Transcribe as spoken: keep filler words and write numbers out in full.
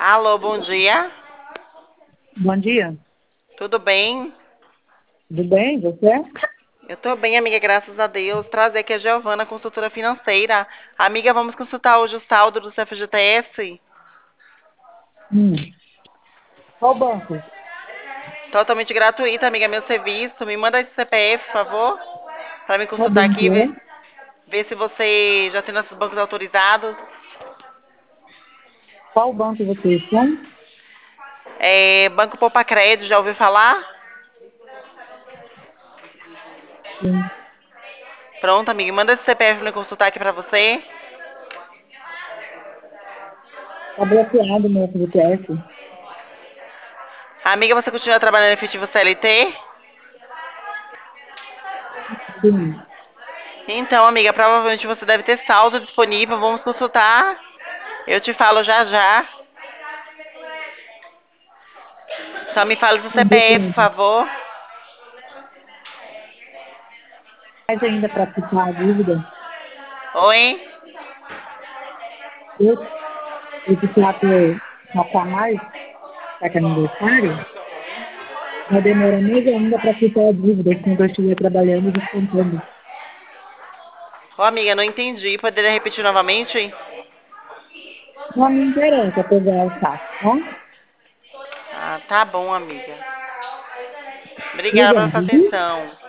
Alô, bom dia. Bom dia. Tudo bem? Tudo bem, você? Eu tô bem, amiga, graças a Deus. Trazer aqui a Giovana, consultora financeira. Amiga, vamos consultar hoje o saldo do C F G T S? Hum. Qual banco? Totalmente gratuito, amiga, meu serviço. Me manda esse C P F, por favor, para me Qual consultar aqui, banco ver, é? ver se você já tem nossos bancos autorizados. Qual banco vocês são? É, Banco Poupa Crédito, já ouviu falar? Sim. Pronto, amiga, manda esse C P F para me consultar aqui para você. Está bloqueado meu F G T S. Amiga, você continua trabalhando em efetivo C L T? Sim. Então, amiga, provavelmente você deve ter saldo disponível. Vamos consultar. Eu te falo já já. Só me fala do Entendi. C P F, por favor. Mas ainda para quitar a dívida, Oi? eu, esse teatro passar mais, está que é aniversário, vai demorar mais ainda para quitar a dívida, enquanto eu estiver trabalhando e descontando. Ô, amiga, não entendi. Poderia repetir novamente? Não me interessa pegar o saco, tá? Ah, tá bom, amiga. Obrigada pela sua Obrigada, viu? atenção.